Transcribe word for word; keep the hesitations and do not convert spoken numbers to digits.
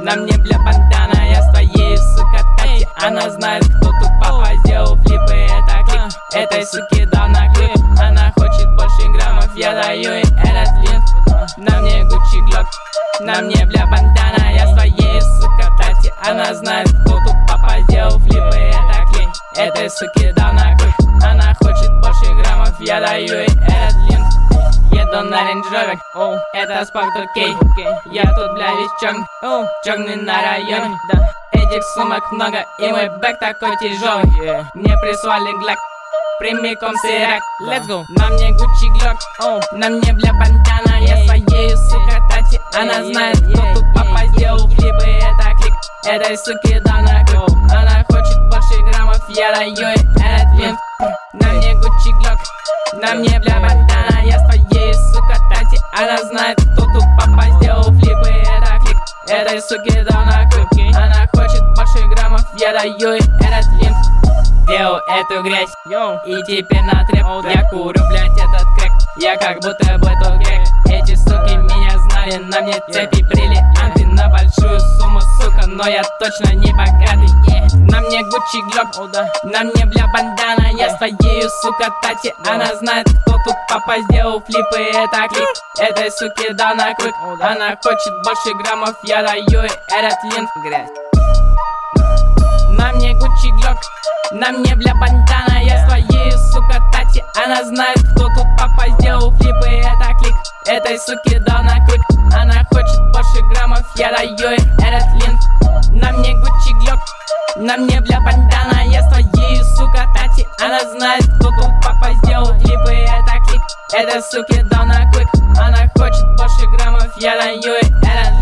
На мне, бля, бандана, я с твоей, сука, Тати. Она знает, кто тут папа, сделал флипы, это клик. Этой суки дал на клик. Она хочет больше граммов, я даю ей этот линк. На мне Гуччи Глок, на мне, бля, бандана, я с твоей, сука, Тати. Она знает, кто тут папа, сделал флипы, это клик. Этой суки дал на клик. Она хочет больше граммов, я даю ей этот линк. Еду на Range Rover, oh, это Spark два кей. Я тут, бля, весь черный, oh, черный на районе, да. Этих сумок много, и мой бэк такой тяжелый, yeah. Мне прислали глак, прямиком с Ирак. Let's go. На мне Гуччи Глок, oh, на мне, бля, бандана, я своей, сука, Тати. Она знает, кто тут папа, сделал флипы, это клик. Этой суки дал на клик. Она хочет больше граммов, я даю ей этот линк. На мне Гуччи Глок, на мне, бля, бандана, я своей, сука, Тати. Она знает, кто тут папа, сделал флипы, это клик. Этой суки дал на клик. Она хочет больше граммов, я даю ей этот линк. Делал эту грязь, Йоу. И теперь на трэп, oh, да. Я курю, блять, этот крэк. Я как будто бы тот грек. Эти суки меня знали, на мне цепи бриллианты. На большую сумму, сука, но я точно не богатый, yeah. На мне Гуччи Глок, oh, да. На мне, бля, бандана, я с твоею, сука, Тати. Yeah. Она знает, кто тут папа, сделал флипы, это клик. Этой суки дал на клик, oh, да. Она хочет больше граммов, я даю ей этот линк. Грязь. На мне Гуччи Глок, на мне, бля, бандана, я с твоей, сука, Тати. Она знает, кто тут папа, сделал флипы, это клик. Этой суки дал на клик. Она хочет больше граммов, я даю ей этот линк. На мне Гуччи Глок, на мне, бля, бандана, я с твоей, сука, Тати. Она знает, кто тут папа, сделал флипы, это клик. Этой суки дал на клик. Она хочет больше граммов, я даю ей этот линк.